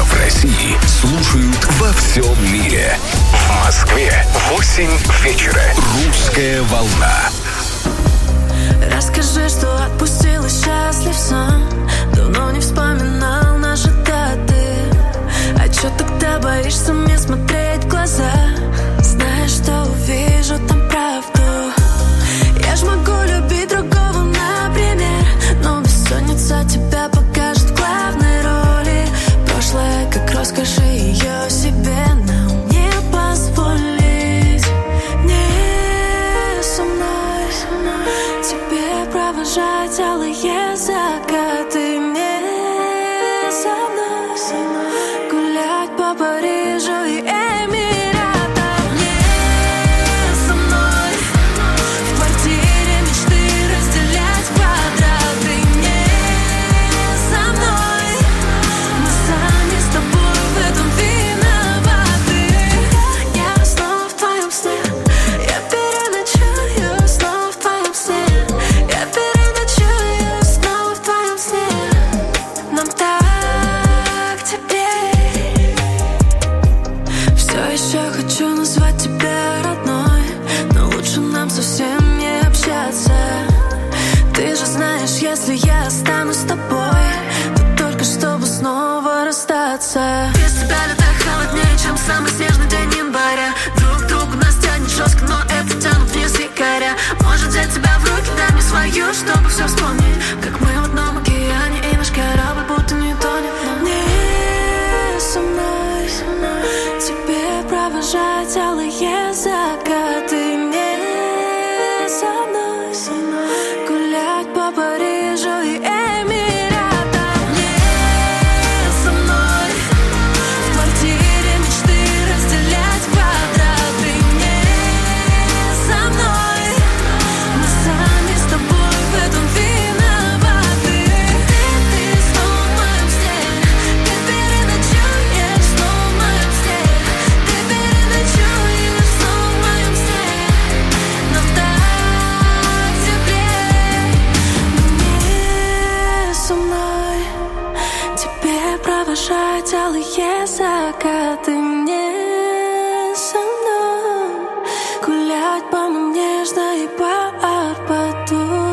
регионов России слушают во всем мире. В Москве 8 вечера. Русская волна. Расскажи, что отпустил и счастлив сам. Давно не вспоминал наши даты. А чё тогда боишься мне смотреть в глаза? Знаешь, что увижу там правду. Я ж могу любить другого, например, но бессонница тебя покажет в главной роли. Прошлое, как роскошь, и ее себе нам не позволить. Не со мной тебе провожать алые закаты. Не со мной гулять по Парижу и Эмиратам. Не со мной в квартире мечты разделять квадраты. Не со мной мы сами с тобой в этом виноваты. Я снова в твоем сне, я переночую снова в твоем сне. Я переночую снова в твоем сне. Нам так теплей. Все еще хочу назвать тебя родной, но лучше нам совсем не общаться. Ты же знаешь, если я останусь с тобой, то только чтобы снова расстаться. Без тебя лето холоднее, чем самый снежный день января. Друг другу нас тянет жестко, но это тянут вниз якоря. Может взять тебя в руки, дай мне свою, чтобы все вспомнить. Как мы в одном океане, и наш корабль будто не тонет. Но не со мной тебе провожать алые закаты. Не со мной гулять по Парижу и Эмиратам. Не со мной в квартире мечты разделять квадраты. Не со мной мы сами с тобой в этом виноваты. Ты снова в моем сне, ты переночуешь снова в моем сне. Ты переночуешь снова в моем сне. Нам так теплей. Не со мной тебе провожать алые закаты. Не со мной гулять по моему нежно и по Арбату.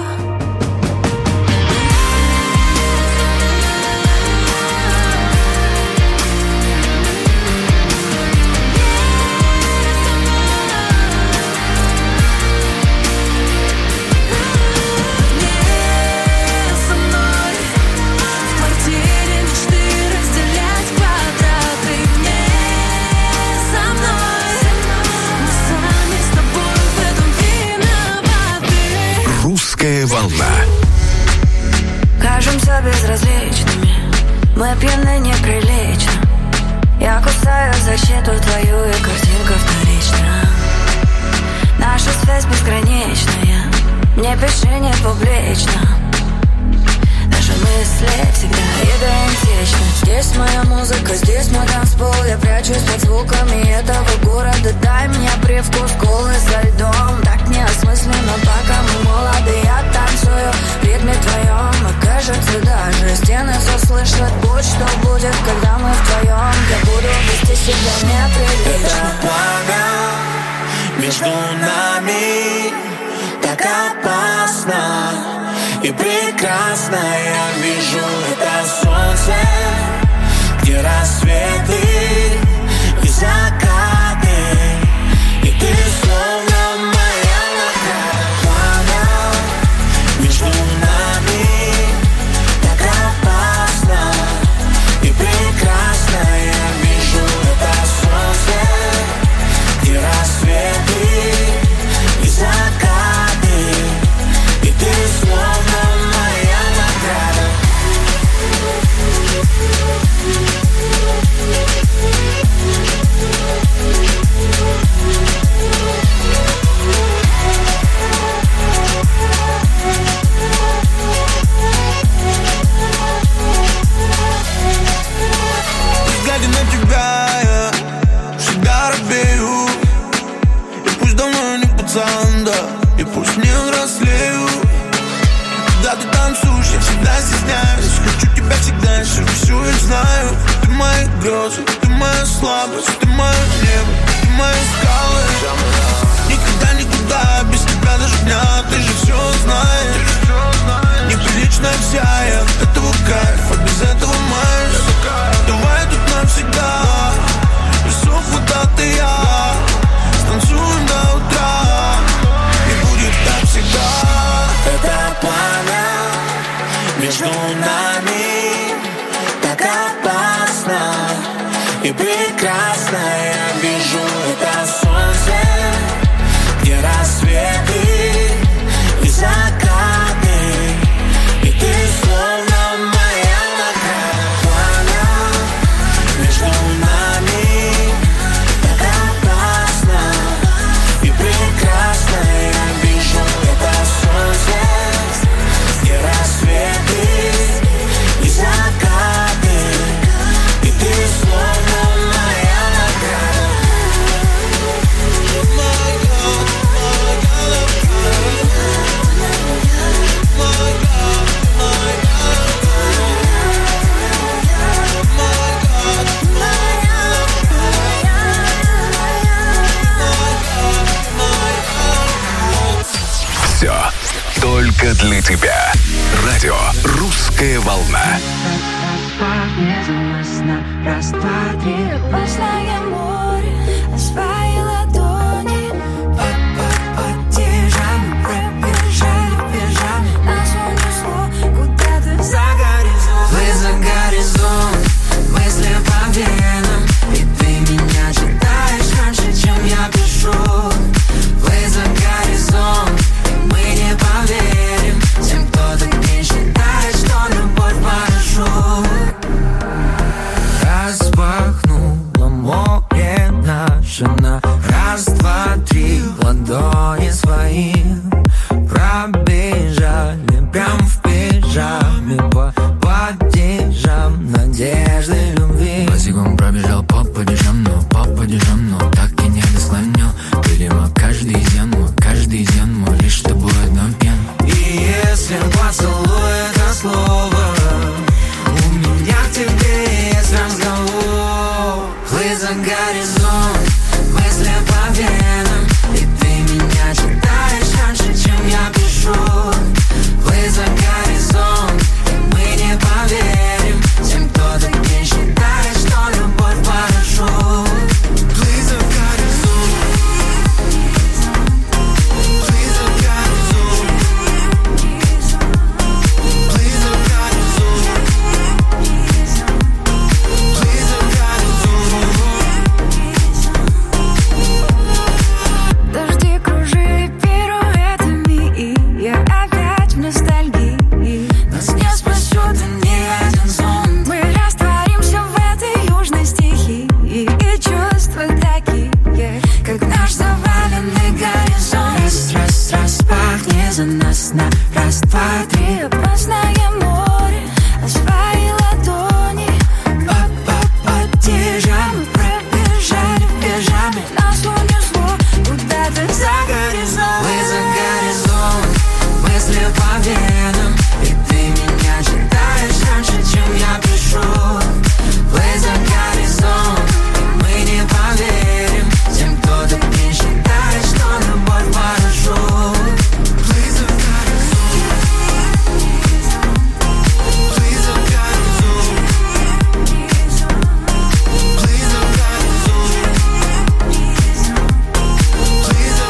Не со мной в квартире мечты разделять квадраты. Не со мной мы сами с тобой в этом виноваты. Русская волна. Кажемся безразличными, мы пьяны неприлично. Я кусаю защиту твою, и картинка вторична. Наша связь безграничная, не пиши, не публично. Наши мысли всегда идентичны. Здесь моя музыка, здесь мой танцпол. Я прячусь под звуками этого города. Дай мне привкус колы со льдом. Так неосмысленно, пока мы молоды. Я танцую в ритме твоем. И кажется, даже стены все слышат. Будь что будет, когда мы вдвоем. Я буду вести себя неприлично. Это пламя между нами так опасно и прекрасно. Я вижу это солнце, где рассветы и закаты. И ты словно моя награда. Пламя между нами так опасно и прекрасно. Я вижу это солнце, где рассветы и закаты. И ты словно моя награда. Глядя на тебя, я всегда робею. И пусть давно не пацан, да, и пусть не взрослею. когда ты танцуешь, я всегда стесняюсь. Хочу тебя всегда, чтобы всю их знаю. Ты мои грезы, ты моя слабость, ты мое небо, ты мои скалы. Никогда, никуда, без тебя даже дня, ты же все знаешь. Неприличная вся я, от этого кайф, а без этого майс. Давай тут навсегда, весов вода ты я. Станцуем до утра, и будет так всегда. Это пламя между нами, так опасно и прекрасно. Я вижу это солнце, где рассветы и закаты, и ты словно моя награда. Пламя между нами, так опасно и прекрасно. Я вижу это солнце, где рассветы и закаты, и ты словно моя награда. Все только для тебя. Радио «Русская волна». Раз, два, три. Красное море, на свои ладони. Поддержали, пробежали, бежали. Нас унесло куда-то за горизонт. Вы за горизонт, мысли по венам. И ты меня читаешь раньше, чем я пишу. Вы за горизонт, и мы не поверим тем, кто так не считает, что любовь хорошо. Распахнула море наше на раз, два, три. Ладони свои пробежали прям в пижаме по падежам надежды любви. Босиком пробежал по падежам, но так и не досклонил. Видимо, каждый изъян мой лишь тобой одно пьян. И если поцелуй это слово, у меня к тебе есть разговор. Вы за горизонт, мысли по венам. И ты меня читаешь раньше, чем я пишу. Вы за горизонт, и мы не поверим тем, кто так не считает, что любовь хорошо. Вы за горизонт, вы за горизонт, вы за горизонт, вы за горизонт. Дожди кружили пируэтами, и я опять в ностальгии. Нас не спасет ни один сон. Мы растворимся в этой южной стихии. И чувства такие, как наш заваленный горизонт. Раз, распахни за нас на раз, два, три. Опасное море, а свои ладони. Поддержали, пробежали в пижаме. Нас унесло куда-то за горизонт. Вы за горизонт, мысли по венам. И ты меня читаешь раньше, чем я пишу. Вы за горизонт, и мы не поверим тем, кто так не считает, что любовь хорошо. Вы за горизонт, вы за горизонт, вы за горизонт, вы за горизонт, вы за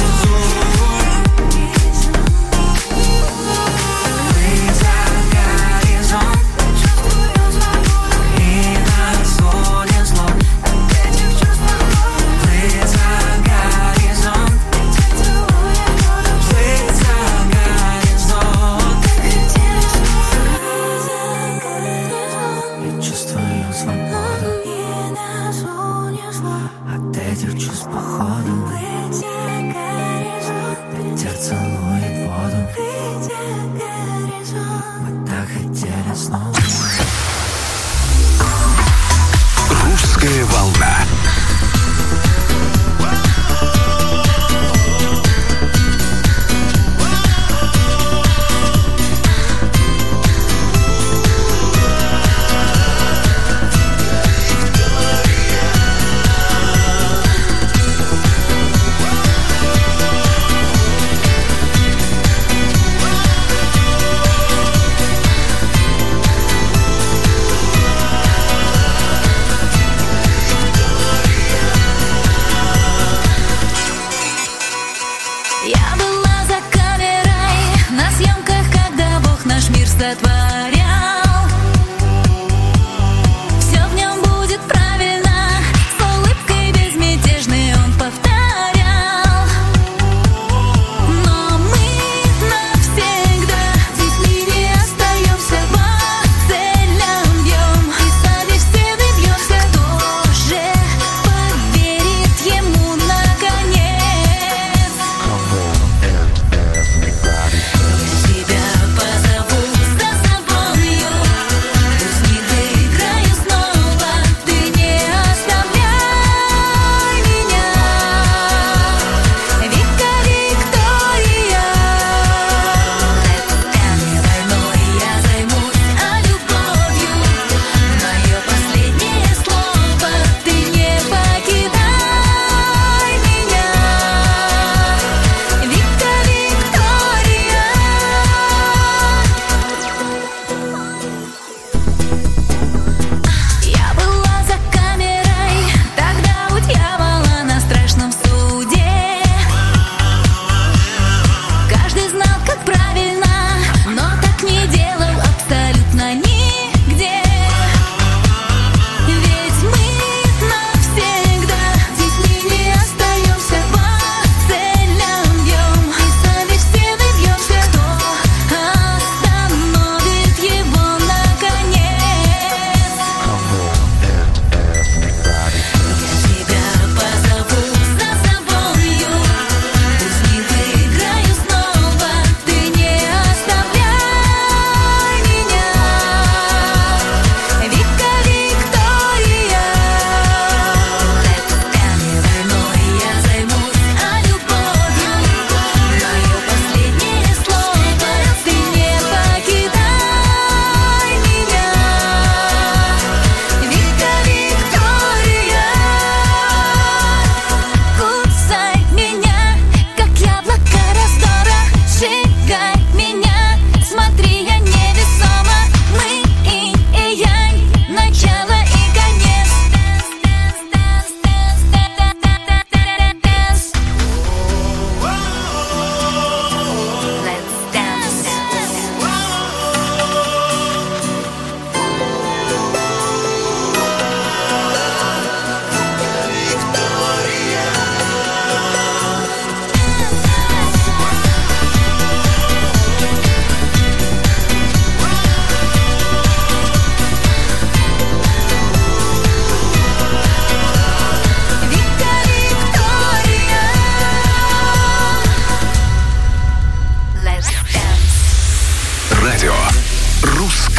горизонт. Чувствую свободу, и нас унесло от этих чувств. Вы за горизонт, целуя воду. Вы за горизонт, так хотели снова. Я чувствую свободу, И нас унесло от этих чувств походу. вы за горизонт, Ветер целует воду, вы за горизонт. мы так хотели снова. «Русская волна».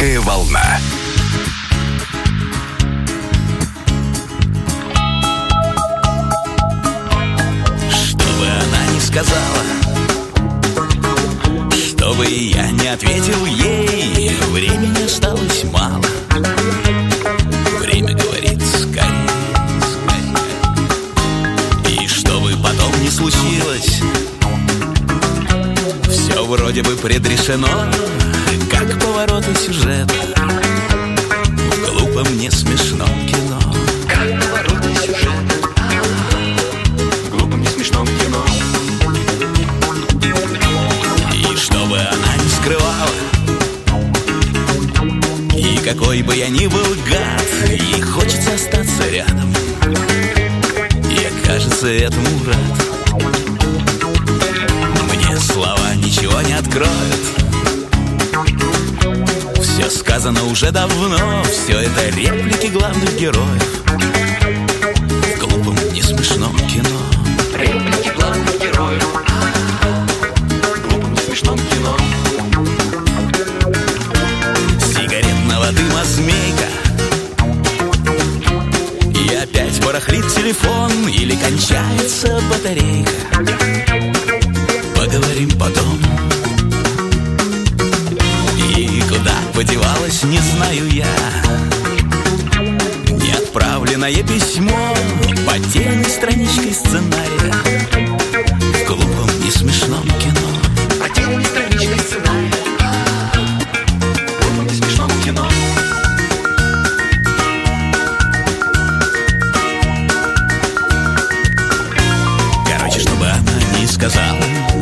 «Русская волна». Что бы она ни сказала, что бы я не ответил ей, времени осталось мало. Время говорит скорее, скорее. И что бы потом ни случилось, все вроде бы предрешено, как повороты сюжета в глупом не смешном кино. Как повороты сюжета в глупом не смешном кино. И что бы она ни скрывала, и какой бы я ни был гад, ей хочется остаться рядом. Я, кажется, этому рад. Мне слова ничего не откроют. Все сказано уже давно, все это реплики главных героев в глупом не смешном кино. Реплики главных героев в глупом не смешном кино. Сигаретного дыма змейка, и опять барахлит телефон или кончается батарейка. Поговорим потом. И куда подевалась, не знаю я. Неотправленное письмо, потерянной страничкой сценария в глупом не смешном кино. Потерянной страничкой сценария в глупом не смешном кино. Короче, чтобы она не сказала,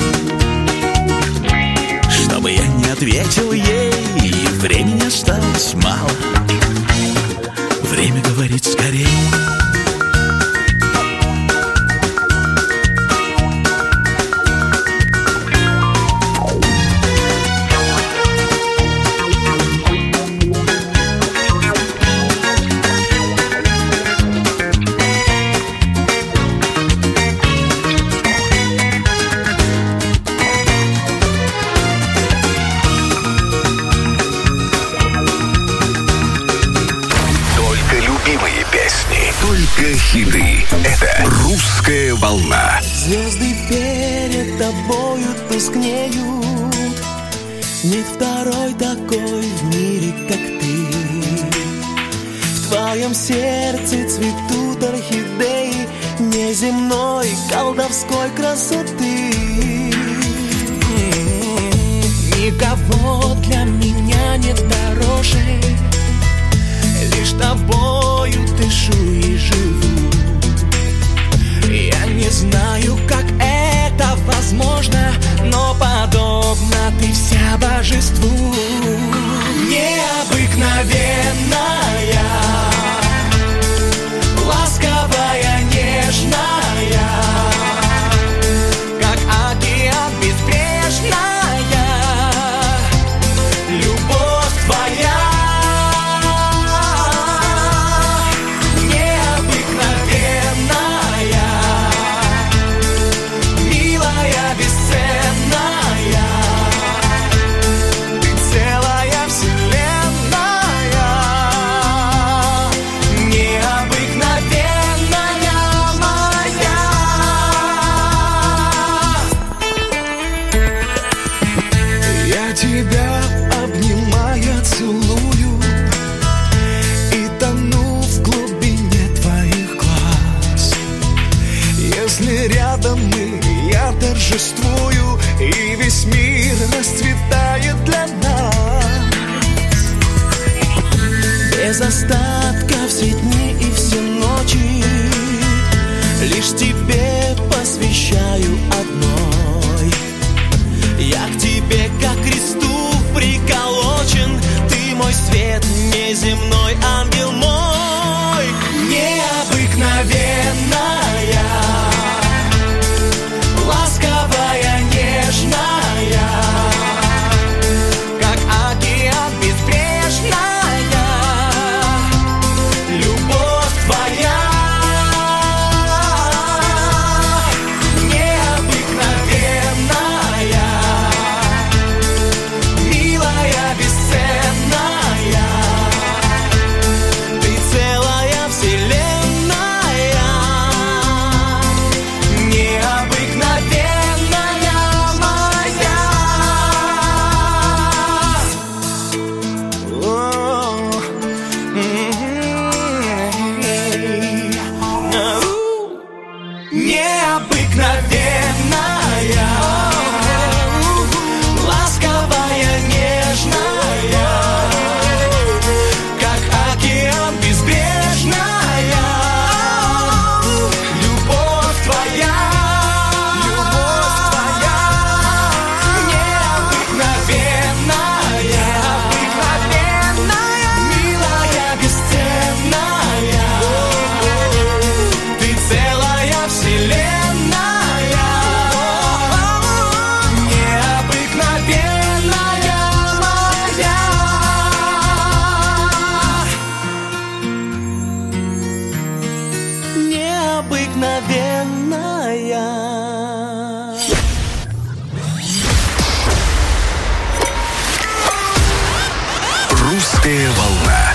чтобы я не ответил ей, времени осталось мало. Время говорит скорее. Хиты. Это «Русская волна». Звезды перед тобою тускнеют. Нет второй такой в мире, как ты. В твоем сердце цветут орхидеи неземной колдовской красоты. Никого для меня нет дороже. Лишь тобою дышу и живу. Я не знаю, как это возможно, но подобно ты вся божеству. Необыкновенная, ласковая, нежная, как океан безбрежная, любовь твоя. Тебя обнимая, целую и тону в глубине твоих глаз. Если рядом мы, я торжествую, и весь мир расцветает для нас. Без остатка все дни и все ночи лишь тебе посвящаю одной. Я к тебе, как к кресту, приколочен. Ты мой свет, неземной ангел мой. Необыкновенная, ласковая, нежная, как океан безбрежная, любовь твоя. Милая, бесценная, Русская волна.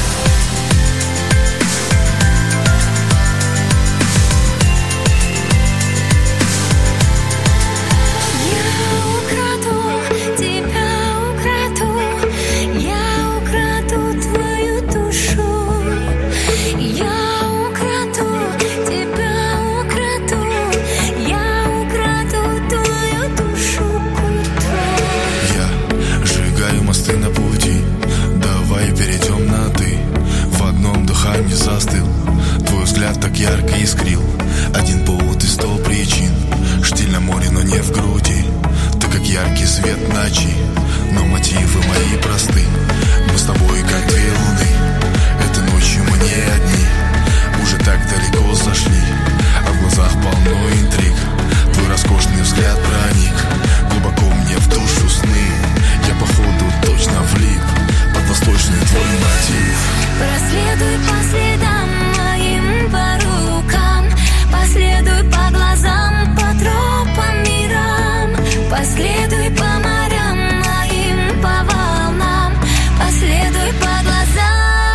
Не застыл, твой взгляд так ярко искрил. Один повод и 100 причин. Штиль на море, но не в груди. Ты как яркий свет ночи. Но мотивы мои просты. Мы с тобой как две луны. Этой ночью мы не одни. Уже так далеко зашли, а в глазах полно интриг. Твой роскошный взгляд проник глубоко мне в душу сны. Я походу точно влип под восточный твой мотив. Проследуй по следам моим, по рукам, последуй по глазам, по тропам мирам, последуй по морям моим, по волнам, последуй по глазам.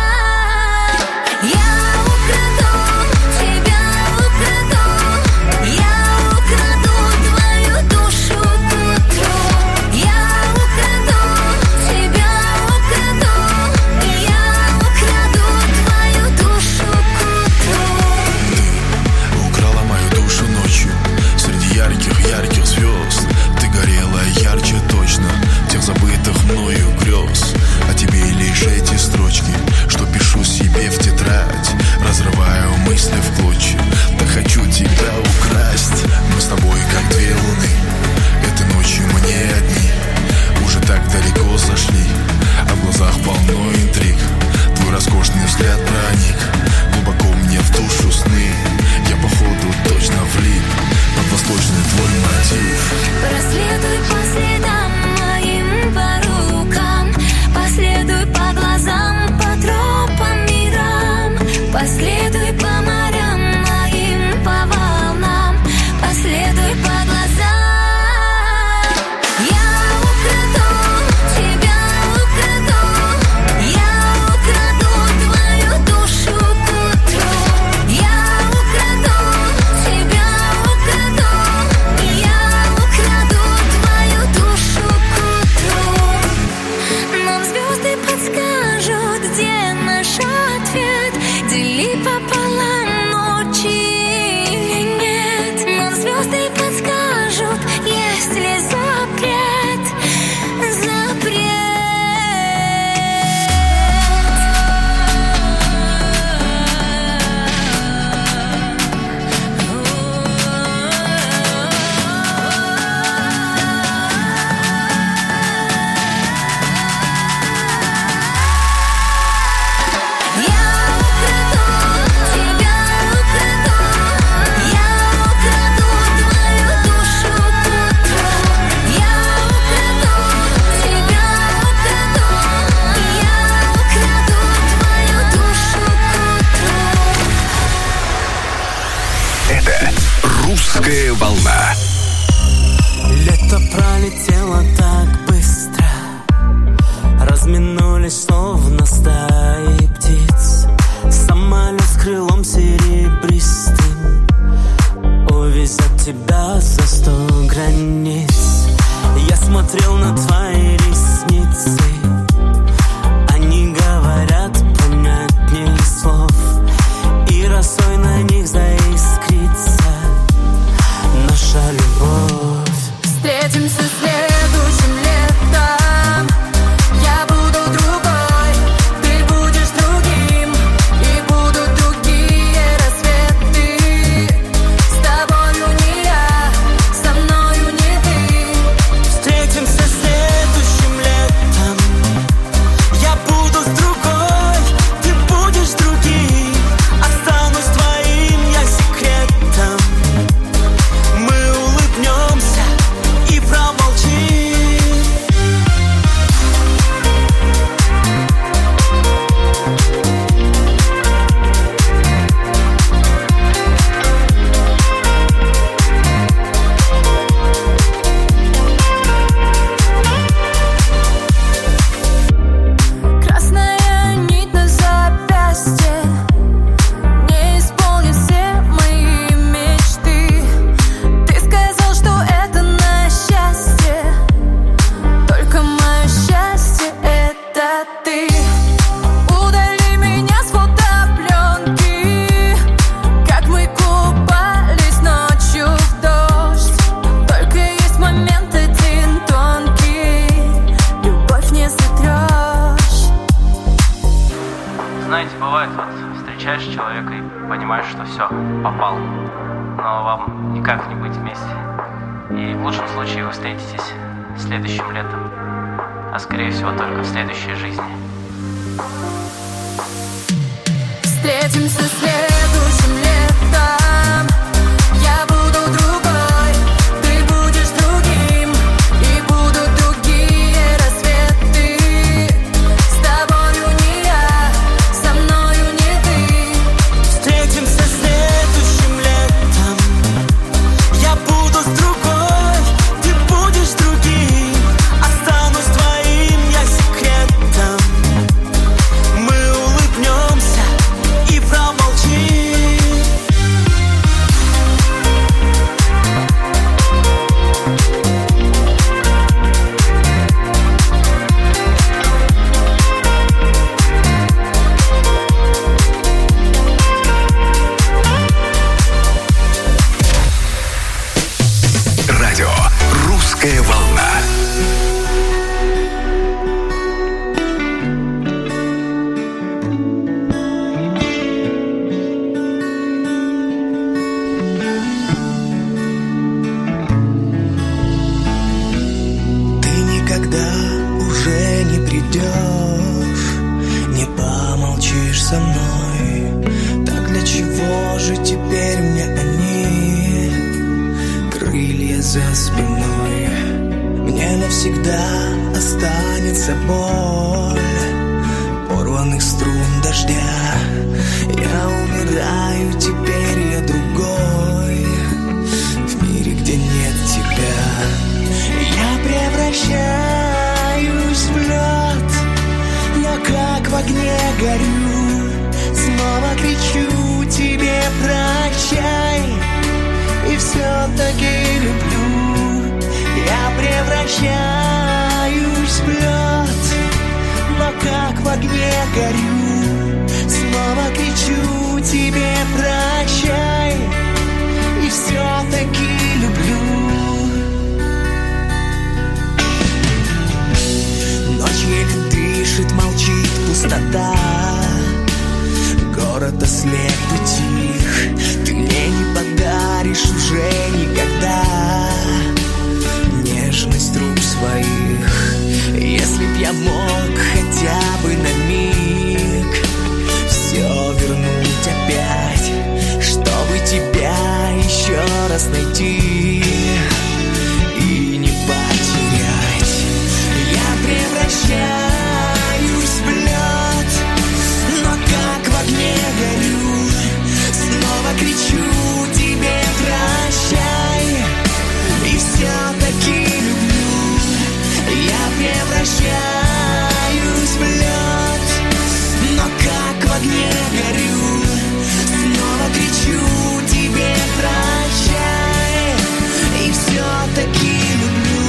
Я украду тебя, украду, я украду твою душу к утру. Я украду тебя, украду, я украду твою душу к утру. Ты украла мою душу ночью среди ярких звезд. Ты горела ярче точно тех забытых мною грез. А тебе лишь эти строчки, что пишу себе в тетрадь, разрываю мысли в клочья. Так хочу тебя украсть. Мы с тобой как две луны. Этой ночью мы не одни. Уже так далеко зашли, а в глазах полно интриг. Твой роскошный взгляд проник глубоко мне в душу сны. Я походу точно влип под восточный твой мотив. Проследуй по следам моим, по рукам, последуй по глазам, по тропам мирам, последуй по морям моим, по волнам, последуй по глазам. Я украду тебя, украду, я украду твою душу к утру. Я украду тебя, украду, я украду твою душу к утру. Нам звезды подскажут, где наш ответ. Дели пополам ночи или нет. Нам звезды подскажут, есть ли запрет, запрет. Я украду тебя, украду, я украду твою душу к утру. Я украду тебя, украду, я украду твою душу к утру. Это «Русская волна». Лето пролетело так быстро, разминулись словно стаи птиц. Самолет с крылом серебристым увезет тебя за 100 границ. Я смотрел на твои ресницы, они говорят понятнее слов, и росой на них заискрится наша любовь. Встретимся следующим летом. Я буду другой, ты будешь другим, и будут другие рассветы. С тобою не я, со мною не ты. Встретимся следующим понимаешь, что все, попал. Но вам никак не быть вместе. И в лучшем случае вы встретитесь следующим летом, а скорее всего только в следующей жизни. Встретимся следующим летом. Я буду другой, ты будешь другим, и будут другие рассветы. С тобою не я, со мною не ты. Встретимся следующим летом. Я буду с другой, ты будешь другим. Останусь твоим я секретом. Мы улыбнемся и промолчим. Радио «Русская волна». Ты никогда уже не придешь, не помолчишь со мной. Так для чего же теперь мне они? Крылья за спиной. Мне навсегда останется боль порванных струн дождя. Я умираю, теперь я другой в мире, где нет тебя. Я превращаюсь в лед, но как в огне горю. Снова кричу тебе прощай, и все-таки люблю. Я превращаюсь в лед, но как в огне горю. Снова кричу тебе прощай, и все-таки люблю. Ночь еле дышит, молчит пустота. Город ослеп и тих. Ты мне не подаришь уже никогда нежность рук своих. Если б я мог хотя бы на миг все вернуть опять, чтобы тебя еще раз найти и не потерять. Я превращаюсь в лед, но как в огне горю. Снова кричу тебе прощай, и все-таки люблю. Я превращаюсь в лед, но как в огне горю. Снова кричу тебе прощай, и все-таки люблю.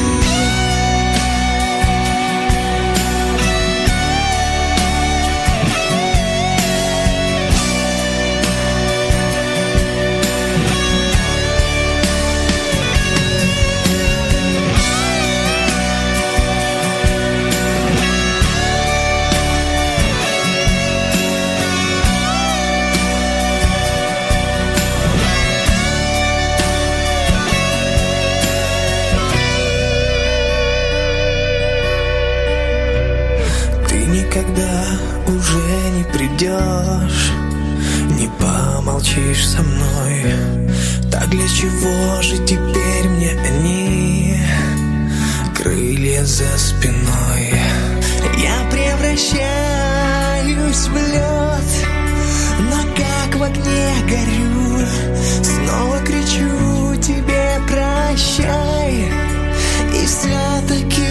Никогда уже не придешь, не помолчишь со мной. Так для чего же теперь мне они? Крылья за спиной. Я превращаюсь в лед, но как в огне горю. Снова кричу тебе прощай, и все-таки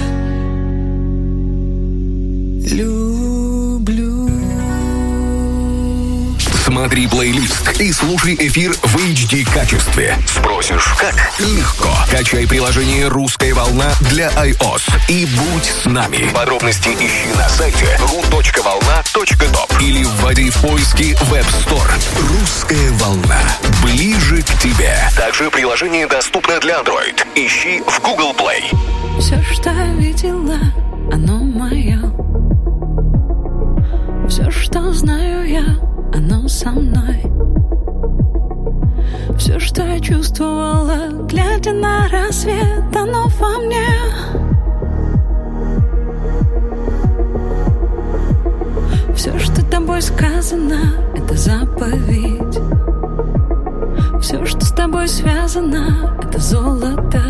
люблю. Смотри плейлист и слушай эфир в HD качестве. Спросишь, как? Легко. Качай приложение «Русская волна» для iOS и будь с нами. Подробности ищи на сайте ru.volna.top или вводи в поиски Web Store. «Русская волна». Ближе к тебе. Также приложение доступно для Android. Ищи в Google Play. Все, что видела, оно мое. Все, что знаю я, оно со мной. Все, что я чувствовала, глядя на рассвет, оно во мне. Все, что тобой сказано, это заповедь. Все, что с тобой связано, это золото.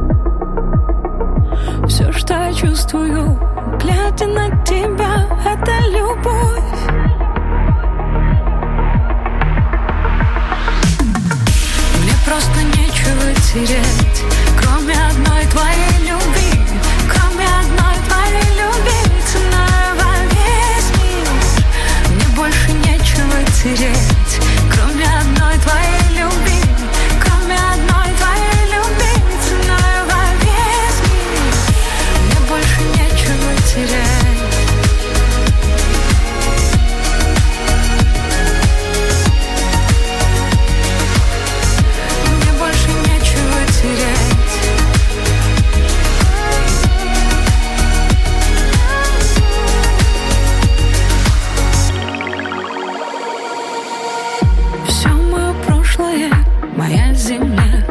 Все, что я чувствую, глядя на тебя, это любовь. Мне просто нечего терять, кроме одной твоей любви. Кроме одной твоей любви, ценой во весь мир. Мне больше нечего терять, кроме одной твоей любви. Кроме одной твоей любви, ценой во весь мир. Мне больше нечего терять. Мне больше нечего терять. Все мое прошлое, моя земля.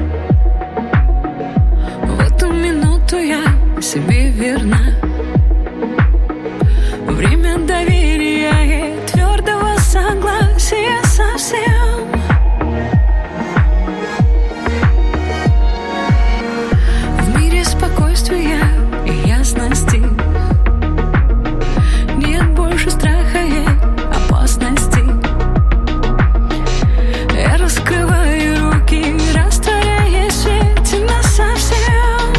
В эту минуту я себе верна. Время доверия и твердого согласия совсем. В мире спокойствия и ясности нет больше страха и опасности. Я раскрываю руки, растворяя свет насовсем.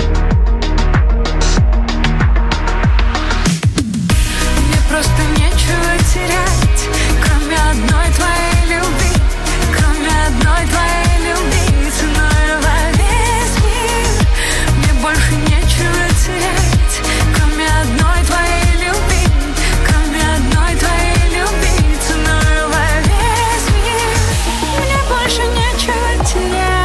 Мне просто нечего терять, кроме одной твоей любви. Кроме одной твоей любви, ценой во весь мир. Мне больше нечего терять, кроме одной твоей любви. Кроме одной твоей любви, ценой во весь мир. Мне больше нечего терять.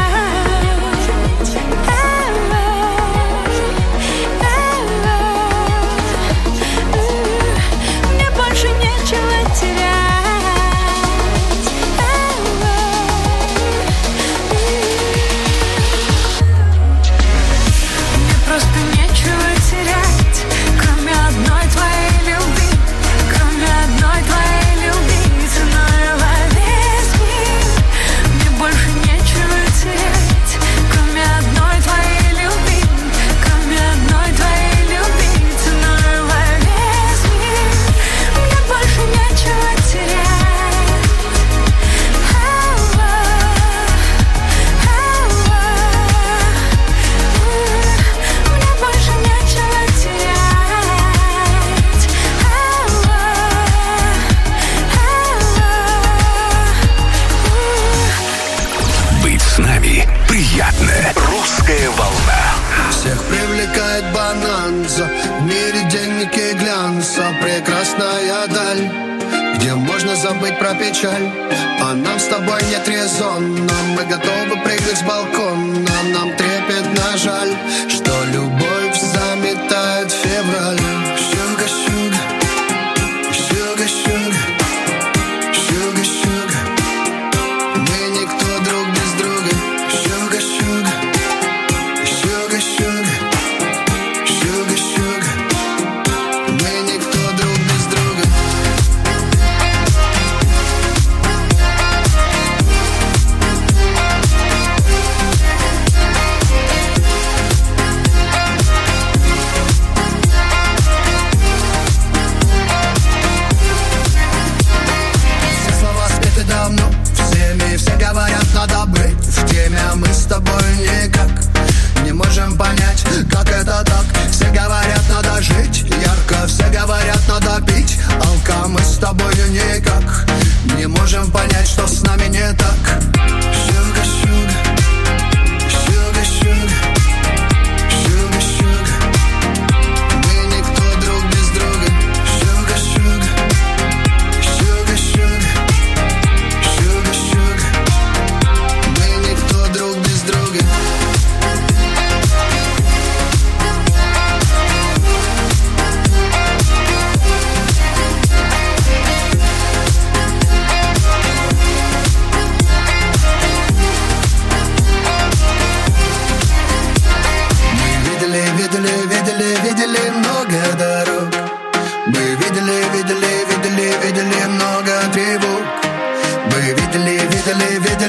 Мне больше нечего терять. Мне просто нечего терять, кроме одной твоей любви. Кроме одной твоей любви, ценой во весь мир. Мне больше нечего терять, кроме одной твоей любви. Кроме одной твоей любви, ценой во весь мир. Мне больше нечего терять. Мне больше нечего терять. Быть с нами приятно. Русская волна. Всех привлекает бананза, в мире денег и глянца. Прекрасная даль, где можно забыть про печаль. А нам с тобой нет резона, мы готовы прыгнуть с балкона. Нам трепетно жаль, что любовь заметает февраль. Sugar, sugar, sugar, sugar, sugar, sugar. Мы никто друг без друга. Sugar, sugar, sugar, sugar, sugar, sugar. Мы никто друг без друга.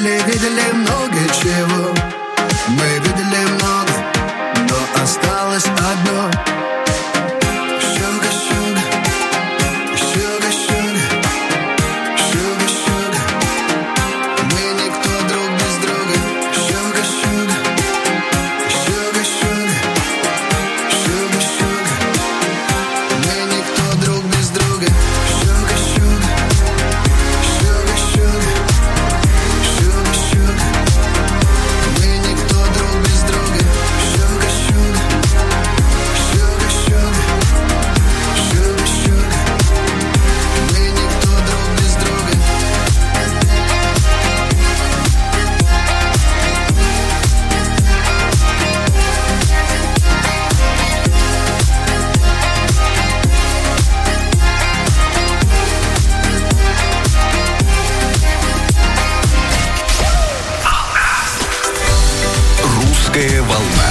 видели много чего. Мы видели много, но осталось одно. Sugar, sugar, sugar, sugar, sugar, sugar. Мы никто друг без друга. Sugar, sugar, sugar, sugar, sugar, sugar. Мы никто друг без друга. Sugar, sugar, sugar, sugar, sugar, sugar. Мы никто друг без друга. Sugar, sugar, sugar, sugar, sugar, sugar. Мы никто друг без друга. Русская волна.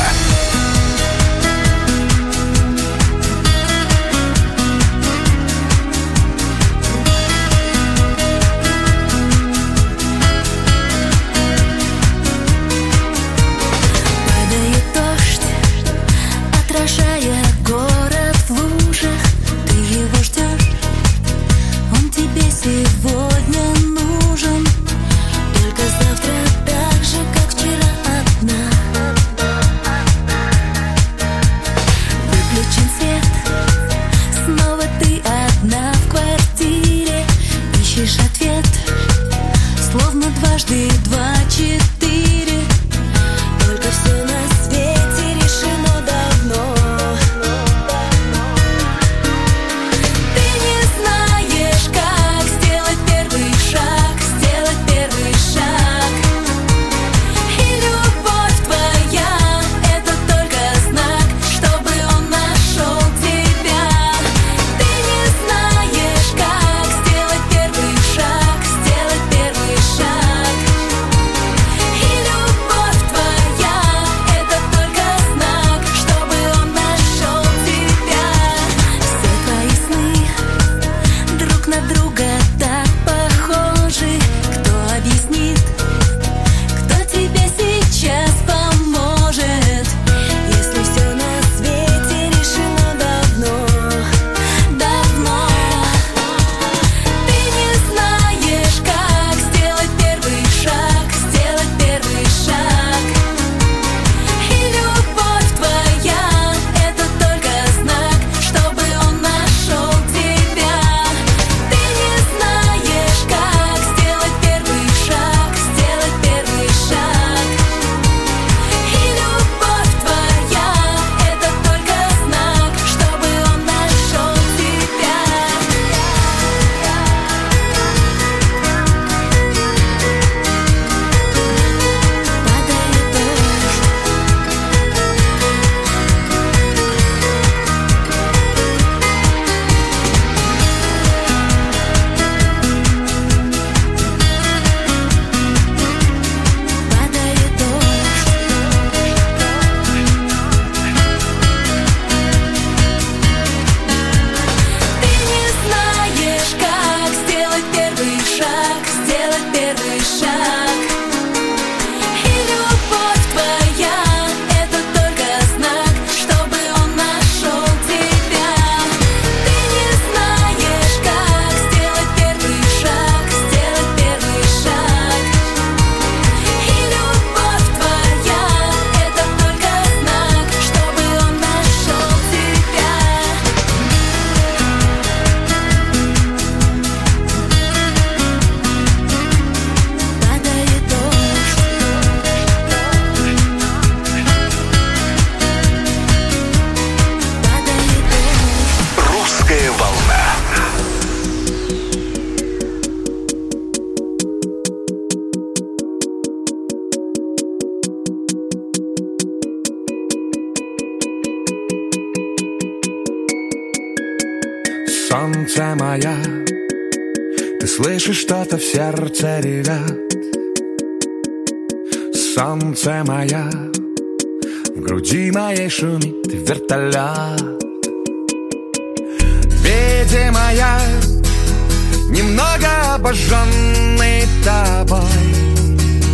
Падает дождь, отражая город в лужах. Ты его ждешь, он тебе сегодня нужен. Только завтра так же, как вчера, одна. Выключен свет, снова ты одна в квартире. Ищешь ответ, словно дважды два четыре. Только все на свете решено давно. Ты не знаешь, как сделать первый шаг, сделать первый шаг. И любовь твоя — это только знак, чтобы он нашел тебя. Ты не знаешь, как сделать первый шаг, сделать первый шаг. И любовь твоя — это только знак, чтобы он нашел тебя. Все твои сны друг на друга так похожи. Кто объяснит, кто тебе сейчас поможет, если все на свете решено давно, давно. Ты не знаешь, как сделать первый шаг, сделать первый шаг. И любовь твоя — это только знак, чтобы он нашел тебя. Ты не знаешь, как сделать первый шаг, сделать первый шаг. И любовь твоя — это только знак, чтобы он нашел тебя. Падает дождь. Падает дождь. Ты не знаешь, как сделать первый шаг, сделать первый шаг. И любовь твоя — это только знак, чтобы он нашел тебя. Ты не знаешь, как сделать первый шаг, сделать первый шаг. И любовь твоя — это только знак, чтобы он нашел тебя. Падает дождь. Падает дождь. Русская волна. Солнце моя, ты слышишь, что-то в сердце ревет. Солнце моя, в груди моей шумит вертолет. Видимо, я немного обожженный тобой.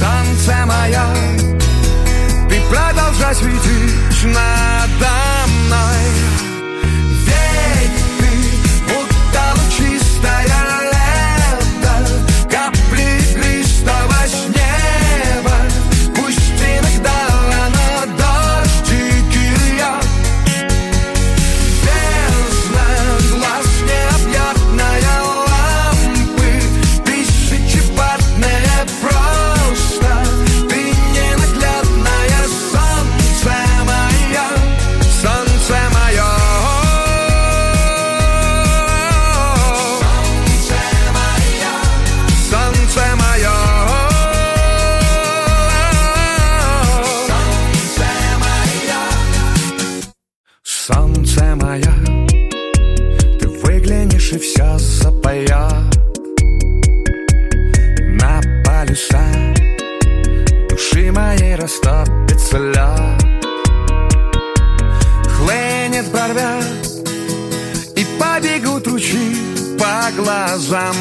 солнце мое, ты продолжай светить надо мной. Ведь ты будто лучистое лето, капли игристого с неба. Пусть иногда оно дождики льет. Бездна глаз необъятная лампы, тысячепатная просто. Ты ненаглядное солнце мое, солнце мое. Солнце мое, солнце мое, ты выглянешь и все запоет. На полюса души моей растопится лед. Хлынет, прорвет, и побегут ручьи по глазам.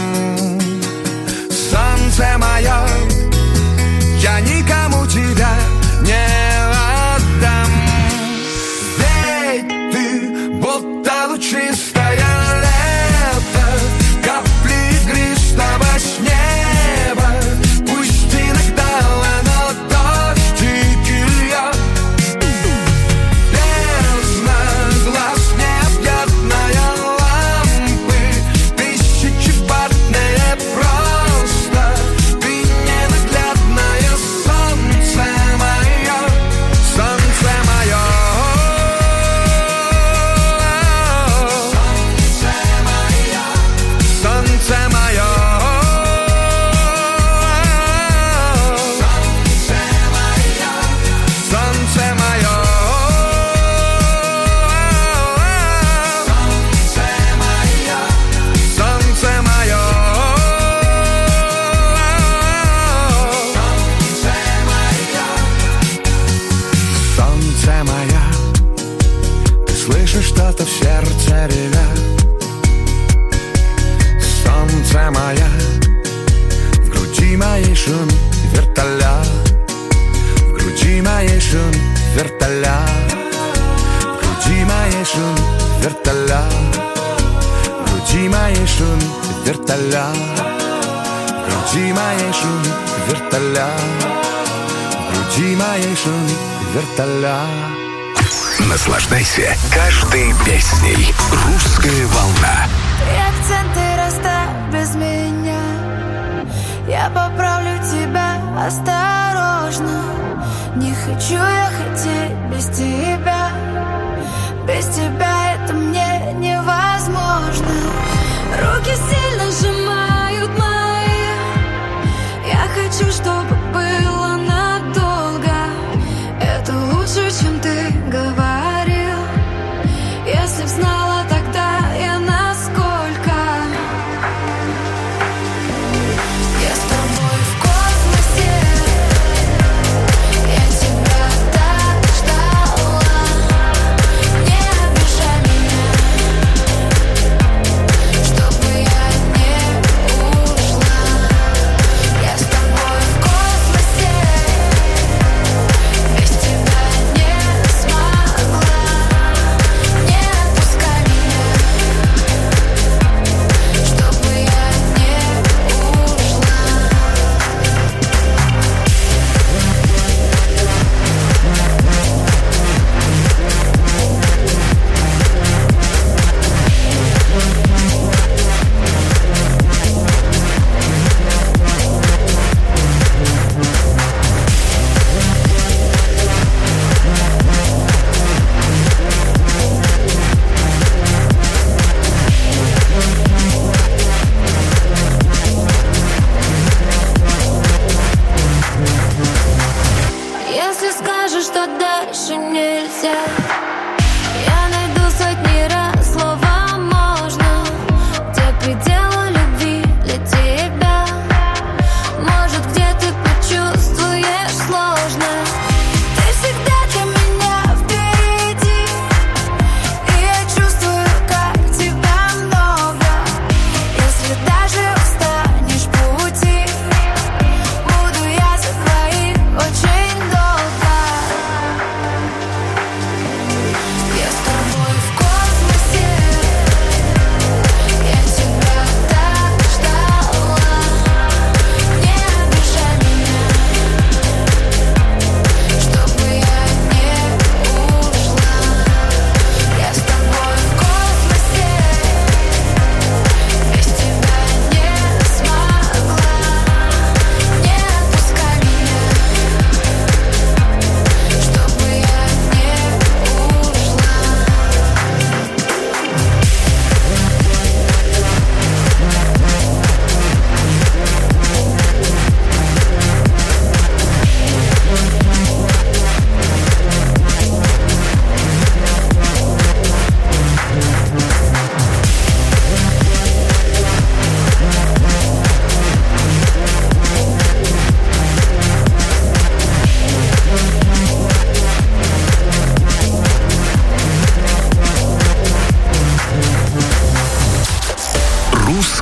Солнце мое, я никому тебя не отдам. Ведь ты будто лучистое лето, капли игристого с неба. Пусть иногда оно дождики льет. Бездна глаз необъятная лампы, тысячепатная просто. Ты ненаглядное солнце мое, солнце мое. Солнце мое, солнце мое, солнце мое, солнце мое, ты слышишь что-то в сердце ревет. Солнце мое, в груди моей шумит вертолет. В груди моей шумит вертолет. В груди моей шумит вертолет. В груди моей шумит вертолет. В груди моей шумит вертолет. В груди моей шумит вертолет. Наслаждайся каждой песней. «Русская волна». И акценты расставь без меня. Я поправлю тебя осторожно. Не хочу я хотеть без тебя. Без тебя это мне невозможно. Руки сильно сжимают мои. Я хочу, чтобы было надолго. Это лучше, чем ты говорил. Если б знала тогда я насколько. Я с тобой в космосе. Я тебя так ждала. Не обижайся.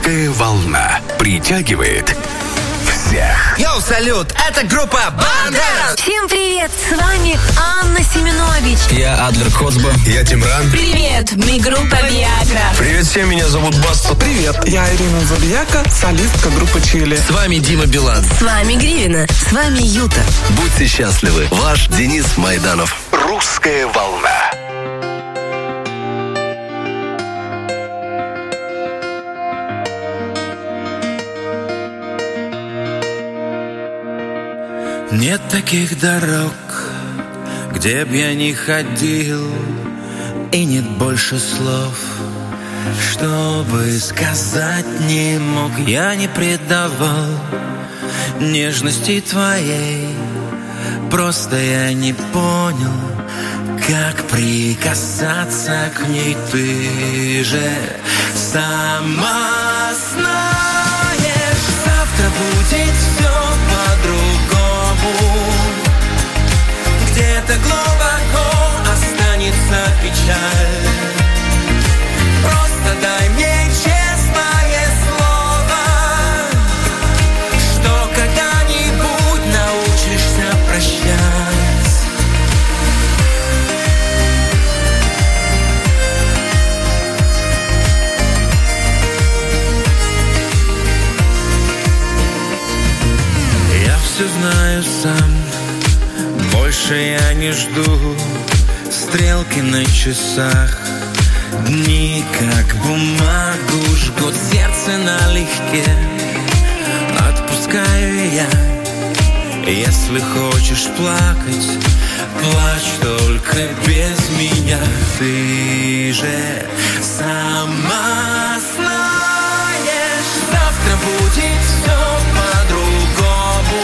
Русская волна притягивает всех. Йоу, салют! Это группа Бандера! Всем привет! С вами Анна Семенович. Я Адлер Коцба. Я Тимран. Привет! Мы группа Виагра. Привет всем, меня зовут Баста. Привет, я Ирина Забияка, солистка группы Чили. С вами Дима Билан. С вами Гривина. С вами Юта. Будьте счастливы. Ваш Денис Майданов. Русская волна. Нет таких дорог, где б я не ходил, и нет больше слов, чтобы сказать не мог. Я не предавал нежности твоей, просто я не понял, как прикасаться к ней. Ты же сама знаешь, завтра будет все по-другому. Где-то глубоко останется печаль. Просто дай мне честное слово, что когда-нибудь научишься прощать. Я все знаю сам, больше я не жду стрелки на часах. Дни как бумагу жгут, сердце налегке отпускаю я. Если хочешь плакать, плачь только без меня. Ты же сама знаешь, завтра будет все по-другому.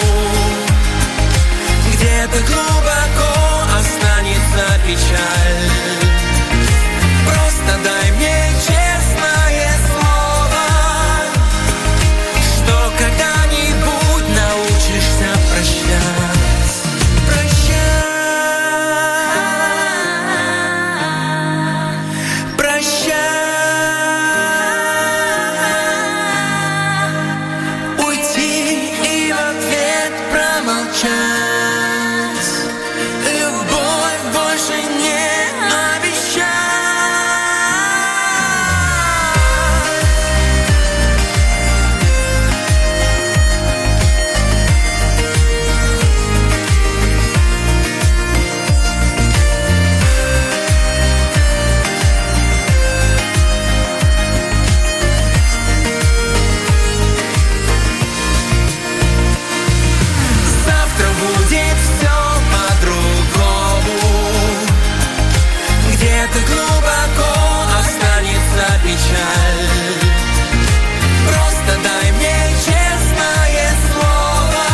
Где-то глубоко останется печаль. Просто дай мне честное слово, что когда-нибудь научишься прощать. Прощай, прощай. Уйти и в ответ промолчать. Любовь больше не обещать. Завтра будет все по-другому. Где-то глубоко останется печаль. Просто дай мне честное слово,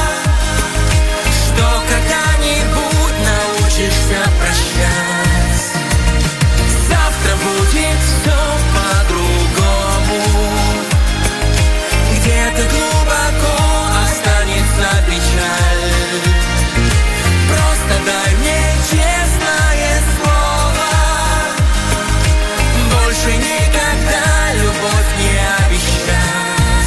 что когда-нибудь научишься прощать. Завтра будет все по-другому. Где-то глубоко останется печаль. Просто дай мне честное слово, больше никогда любовь не обещать.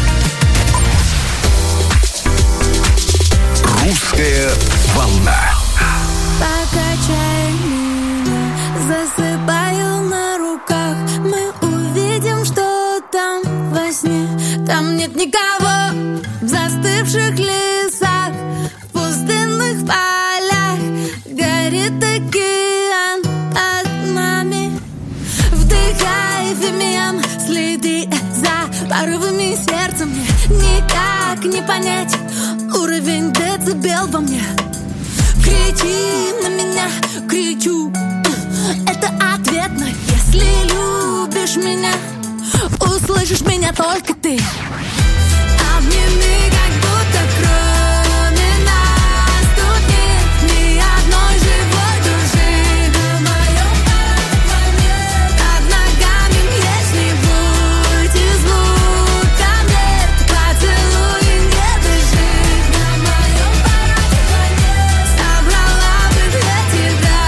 Русская волна. Покачай меня, засыпаю на руках. Мы увидим, что там во сне. Там нет никого в застывших лесах, в пустынных полях горит океан под нами. Вдыхай фимиам, следи за порывами сердца. Мне никак не понять уровень децибел во мне. Кричи на меня, кричу, это ответно. Если любишь меня, услышишь меня только ты. Обними, как будто кроме нас тут нет ни одной живой души. На моем плане под ногами есть и звуком нет. Поцелуй не дыши. На моем плане собрала бы для тебя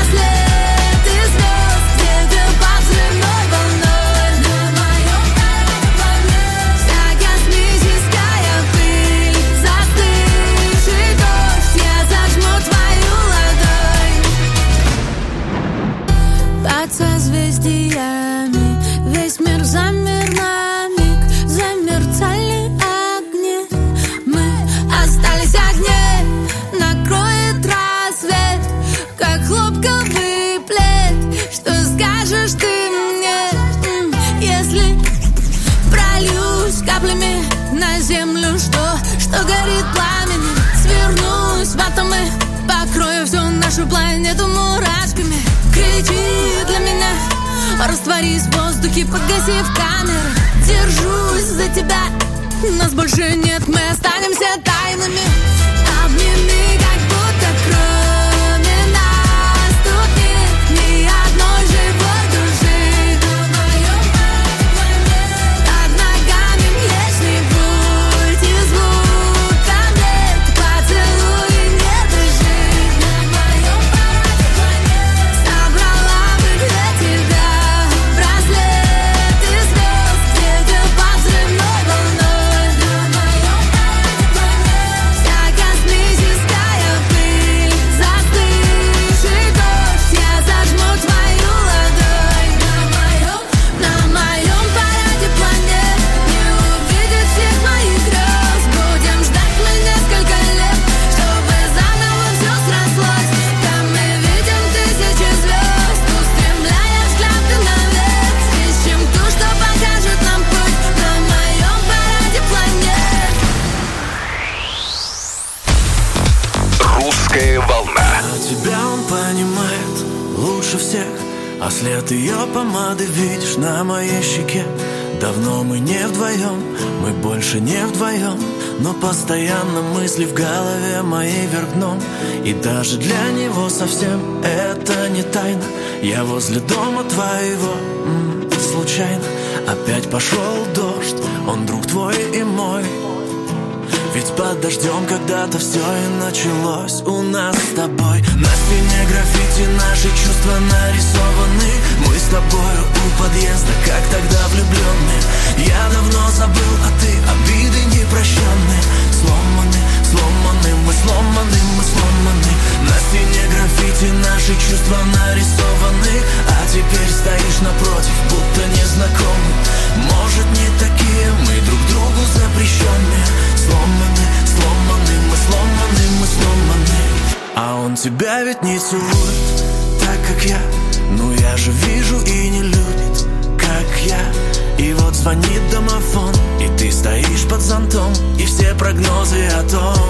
браслет из звезд, где-то под взрывной волной. На моем плане под созвездиями. Весь мир замер на миг, замерцали огни. Мы остались одни, накроет рассвет, как хлопковый плед. Что скажешь ты мне, если прольюсь каплями на землю? Что горит пламенем? Свернусь в атомы, покрою всю нашу планету мурашками. Кричи для меня, растворись в воздухе, погасив камеры. Держусь за тебя, нас больше нет, мы останемся тайными. Обними, как будто кроме нас тут нет ни одной живой души. Под ногами млечный путь и звук таблет. Поцелуй, не дыши. На моем параде планет собрала бы для тебя браслеты звезд, ветер под взрывной волной. На моем параде планет вся космическая пыль, застывший дождь, я зажму твою ладонь. На моем параде планет не увидит всех моих грез. Будем ждать мы несколько лет, чтобы заново все срослось. Там мы видим тысячи звезд, устремляя взгляды наверх. Ищем ту, что покажет нам путь. На моем параде планет. Русская волна. Тебя он понимает лучше всех, а след ее помады видишь на моей щеке. Давно мы не вдвоем, мы больше не вдвоем, но постоянно мысли в голове моей вверх дном. И даже для него совсем это не тайна. Я возле дома твоего, случайно. Опять пошел дождь, он друг твой и мой. Ведь под дождем когда-то все и началось у нас с тобой. На стене граффити наши чувства нарисованы. Мы с тобою у подъезда, как тогда влюбленные. Я давно забыл, а ты обиды непрощенные. Сломаны, сломаны, мы сломаны, мы сломаны. На стене граффити наши чувства нарисованы. А теперь стоишь напротив, будто незнакомый. Может, не такие мы друг другу запрещенные. Сломаны, сломаны, мы сломаны, мы сломаны. А он тебя ведь не целует, так как я. Ну я же вижу и не любит, как я. И вот звонит домофон, и ты стоишь под зонтом. И все прогнозы о том,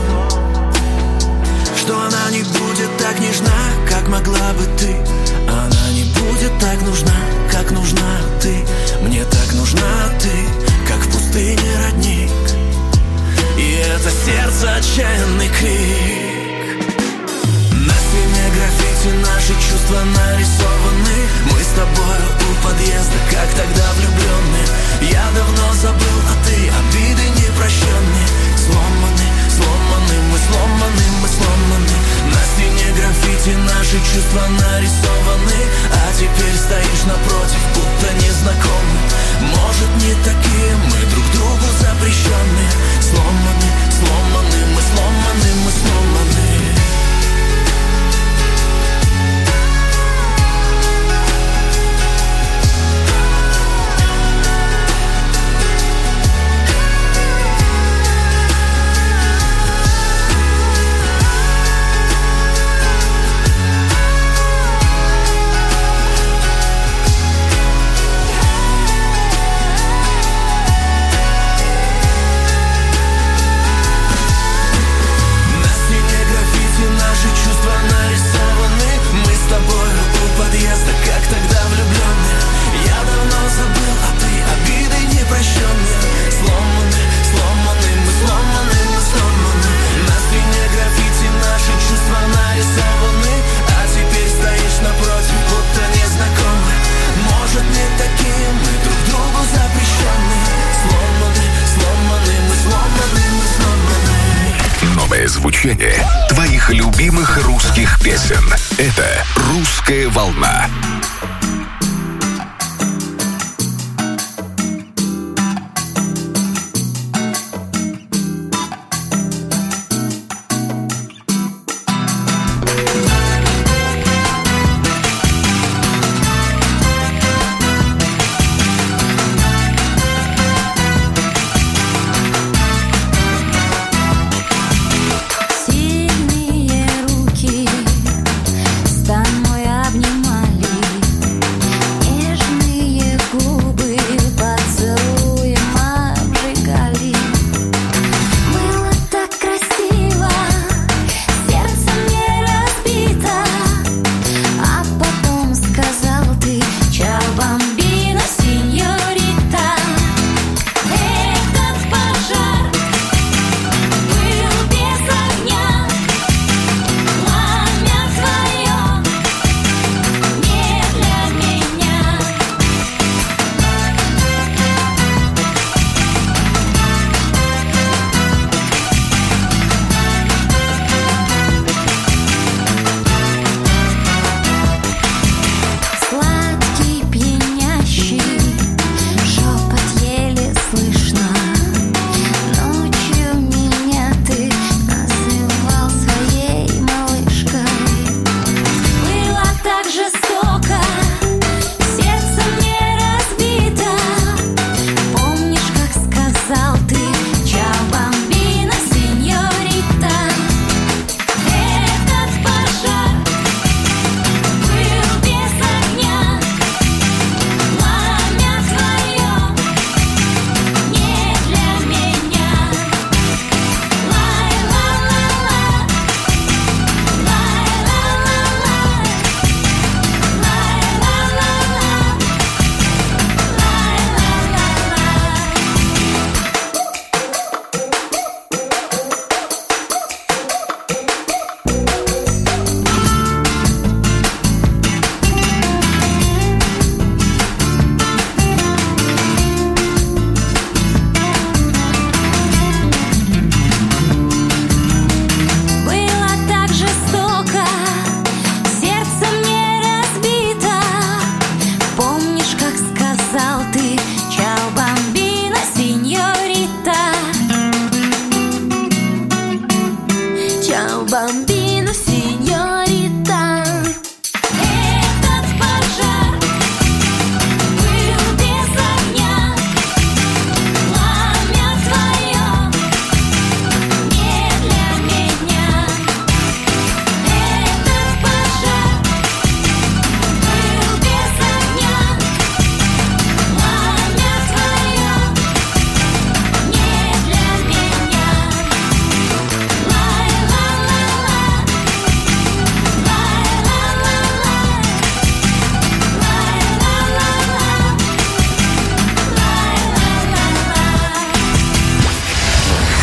что она не будет так нежна, как могла бы ты. Она не будет так нужна, как нужна ты. Мне так нужна ты, как в пустыне родник. И это сердце отчаянный крик. На стене граффити наши чувства нарисованы. Мы с тобою у подъезда, как тогда влюбленные. Я давно забыл, а ты обиды непрощенные. Сломаны, сломаны, мы сломаны, мы сломаны. На стене граффити наши чувства нарисованы. А теперь стоишь напротив, будто незнакомый. Может, не такие мы друг другу запрещенные. Сломаны, сломаны, мы сломаны, мы сломаны. Звучание твоих любимых русских песен. Это «Русская волна».